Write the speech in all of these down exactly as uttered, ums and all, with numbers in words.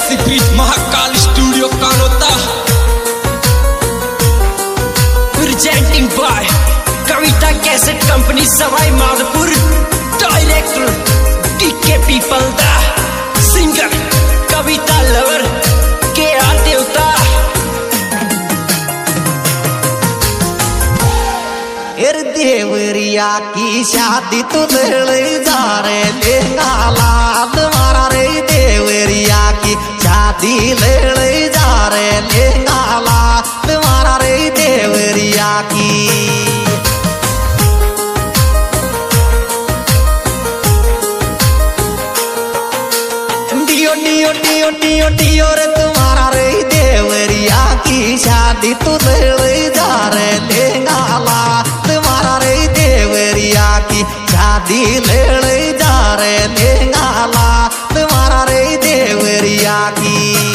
देसी beat Mahakal studio Kanota presenting by Kavita cassette company Sawai Madhopur. Director DK पीपल दा, सिंगर कविता लवर के आर देवता। एर देवरिया की शादी तो ले जा रे लेना लाल मारा रे। देवरिया की शादी ले ले जा रे लेना लाल मारा रे। देवरिया की डियो डियो डियो डियो डियो रे तुम्हारा रे। देवरिया की शादी तो ले ले जा रे लेना लाल मारा रे। देवरिया की शादी ले ले जा रे लेना लाल मारा रे। देवरिया की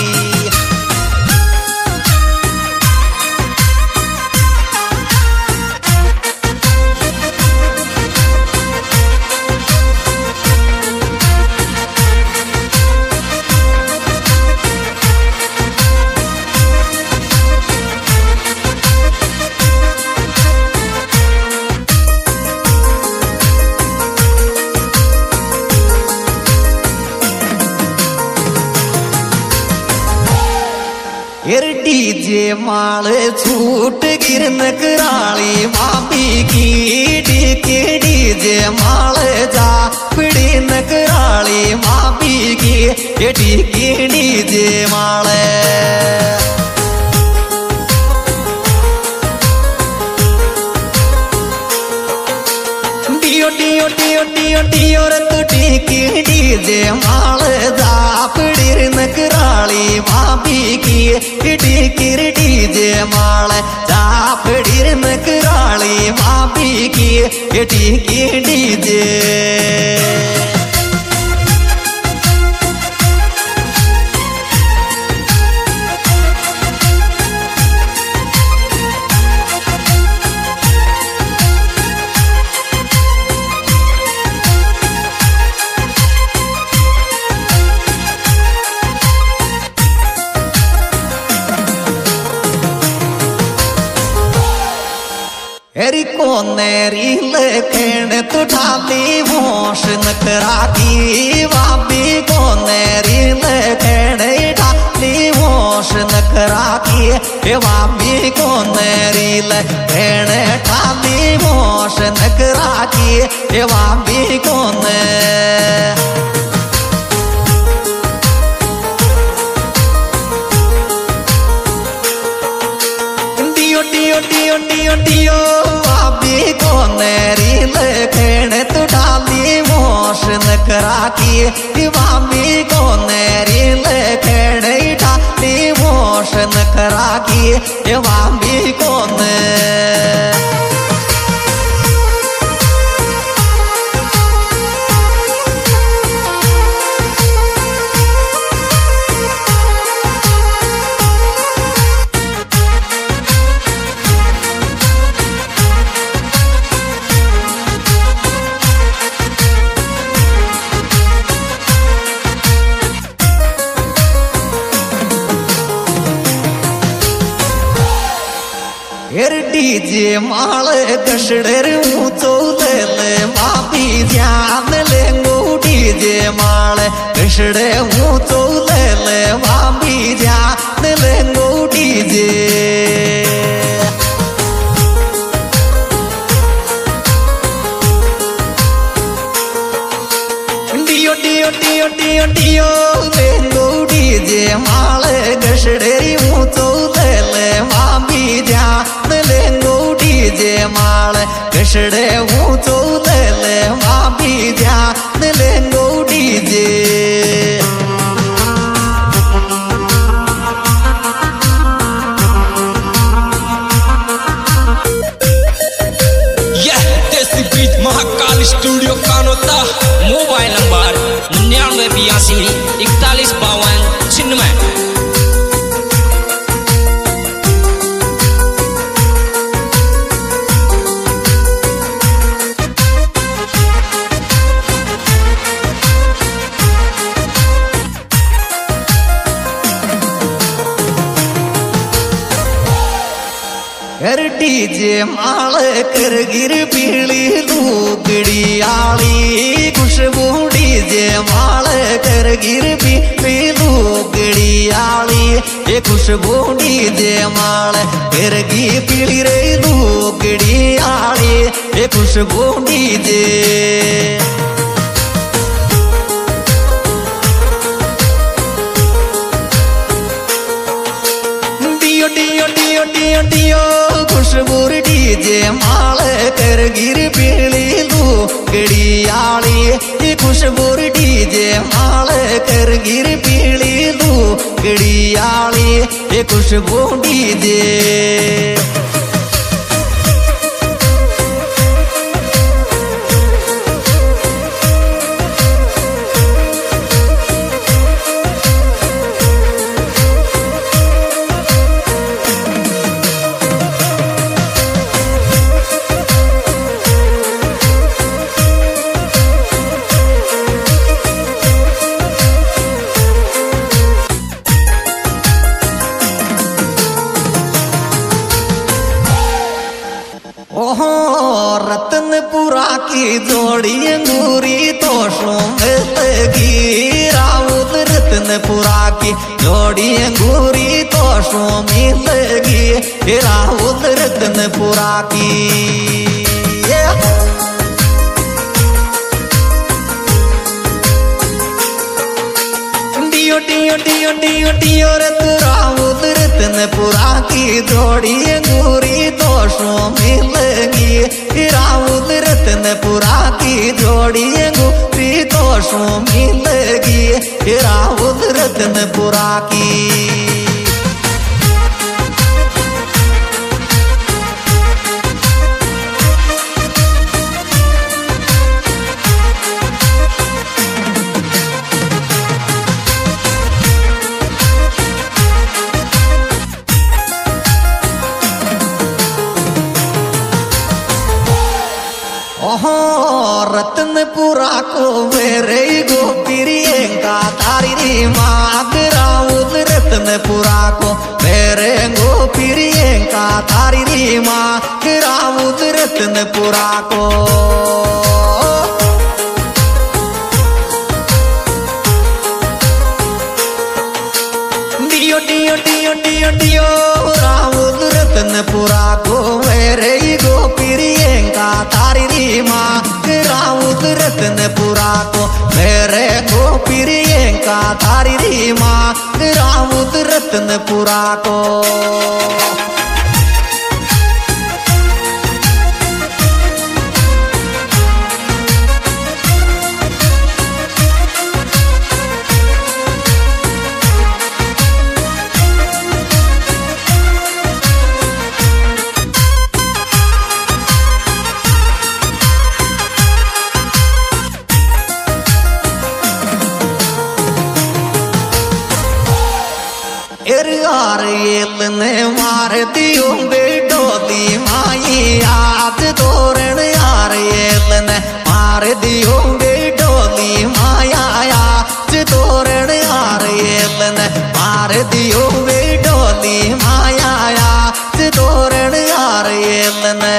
एर डीजे माल छूट गिरन कराली मामी की। डीके डीजे माल जा पिड़ी न कराली मामी की। ये डीके डीजे माल डियो डियो डियो डियो डियो रे तू डीके डीजे माल जा पिड़ी न कराली मामी की। डीके डीजे माल जा पिड़ी न कराली मामी की। डीके डीजे एरी कोनेरी लेखेण तो ढाली होश नकरा की। वाबी कोनेरी लेखेण ढाली होश नकरा की। वाबी कोनेरी लेखेण ढाली होश नकरा की। वाबी कोने डियो डियो डियो डियो डियो वाबी कोनेरी लेखेण तो ढाली होश नकरा की। वाबी कोनेरी लेखेण ढाली होश नकरा की। वाबी कोने एर डीजे माल कशड़ेर ऊंचो ले ले मापी ध्यान लेंगो। डीजे माल कशड़े ऊंचो ले ले मापी ध्यान लेंगो। डीजे डियो डियो डियो डियो डियो लेंगो। डीजे माल कशड़ेरी ऊंचो ले ले मापी ध्यान लेंगो। डीजे माल कशड़े ऊंचो ले ले मापी ध्यान लेंगो। डीजे यह Desi beat Mahakal studio Kanota. Mobile number निन्यानवे बयासी इकतालीस बावन छिन्नवे। डीजे माल कर गिर पीली लुगड़ी आली खुशबू डीजे माल कर गिर पीली लुगड़ी आली ये खुशबू डीजे माल कर गी पीली रे लुगड़ी आली ये खुशबू डीजे डियो डियो डियो डियो डियो खुशबू डीजे माल कर गिर पीली लुगड़ी आली ये खुशबू डीजे माल कर गिर पीली लुगड़ी आली ये खुशबू डीजे ओहो रतनपुरा की जोड़ी अंगूरी तो मिलगी राउत रतनपुरा की जोड़ी अंगूरी तो मिलगी राउत रतनपुरा की डियो डियो डियो डियो डियो राउत रतनपुरा की जोड़ी अंगूरी तो मिलगी राउत रतनपुरा की जोड़ी अंगूरी तो मिलगी राउत रतनपुरा की ओहो रतनपुरा को मेरे गोपिरियंका तारी री माग राउत रतनपुरा को मेरे गोपिरियंका तारी री माग राउत रतनपुरा को डियो डियो डियो डियो डियो राउत रतनपुरा को मेरे गोपिरियंका तारी री माँ राउत रतनपुरा को मेरे गोपिरियंका तारी री माँ राउत रतनपुरा को यार ये ने मार दियो बेटो दी माई याद तोरण यार ये ने मार दियो बेटो दी माया याद तोरण यार ये ने मार दियो बेटो दी माया याद तोरण यार ये ने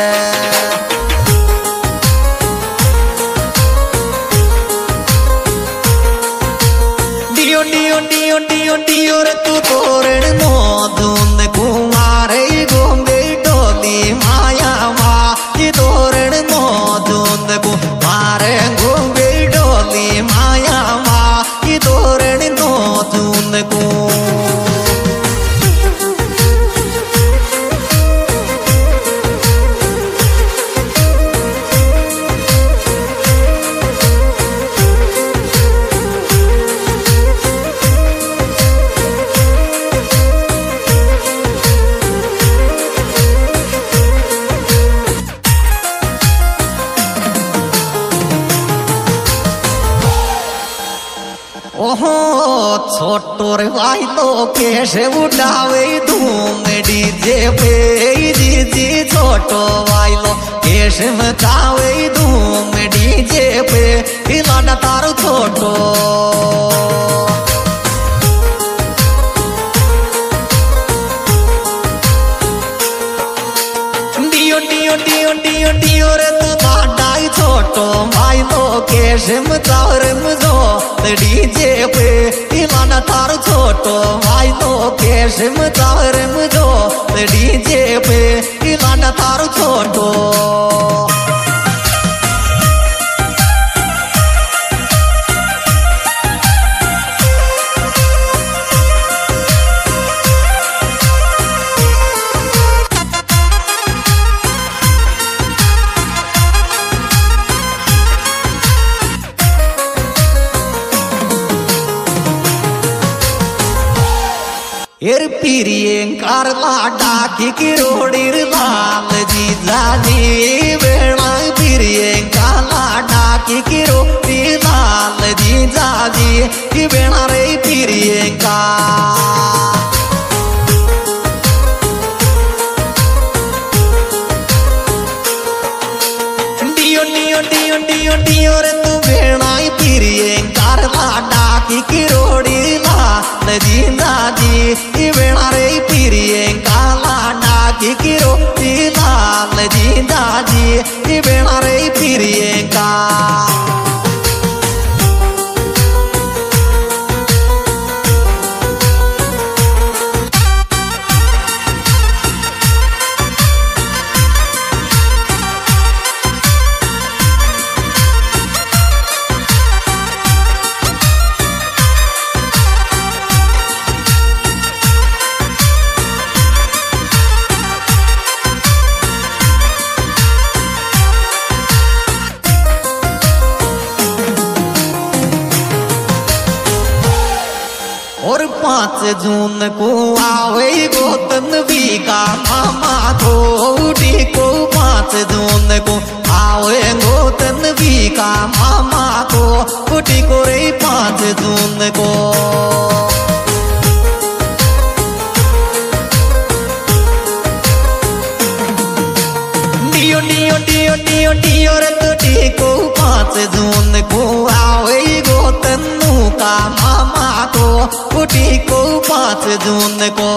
डियो डियो डियो डियो डियो रे तू तोरण नो धुन कुमारे गोंबे डोली माया मा ये तोरण नो धुन कुमारे गोंबे डोली माया मा ये तोरण नो धुन को ओहो छोटोर भाई तो कैसे उठावे धूम डीजे पे डीजे छोटो भाई लो कैसे मचावे धूम डीजे पे हिलाना तारो छोटो भाई लोकेश मचारम जो डीजे पे इलाना थारो छोटो भाई लोकेश मचारम जो डीजे पे इलाना थारो छोटो एर पिरियंकार लाडा की किरोड़ीर लाल जी जाजी बेड़ा पिरियंका लाडा की किरोड़ीर लाल जी जाजी की बेड़ा रे पिरियंका डियो डियो डियो डियो डियो रे तू बेड़ा पिरियंकार लाडा की किरोड़ीर लाल जी जाजी बेड़ा रे पिरियंका लाडा की किरोड़ी लाल जी दाजी बेड़ा रे पिरियंका और पाँच जून को आवे गोतन बीका मामा को उठी को पाँच जून को आवे गोतन बीका मामा को उठी को रे पाँच जून को डियो डियो डियो डियो डियो रे तुटी को पाँच जून को आवे गोतन का मामा को उठी को पाँच जून को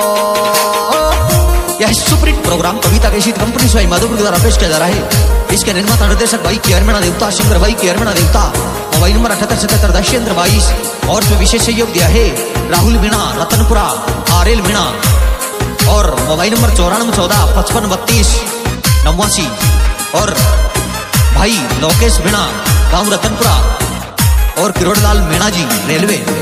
यह सुपरहिट प्रोग्राम कविता के शीत कंपनी स्वाई माधुपुर द्वारा पेश किया जा रहा है। इसके निर्माता निर्देशक भाई केयरमेणा देवता सिंगर भाई केयरमेणा देवता। मोबाइल नंबर अठहत्तर सतहत्तर दशेंद्र बाईस और इसमें विशेष सहयोग दिया है राहुल मीणा रतनपुरा आर एल मीणा और मोबाइल नंबर चौरानवे चौदह पचपन बत्तीस नवासी और भाई लोकेश मीणा गाँव रतनपुरा और किरोड़लाल मीणा जी रेलवे।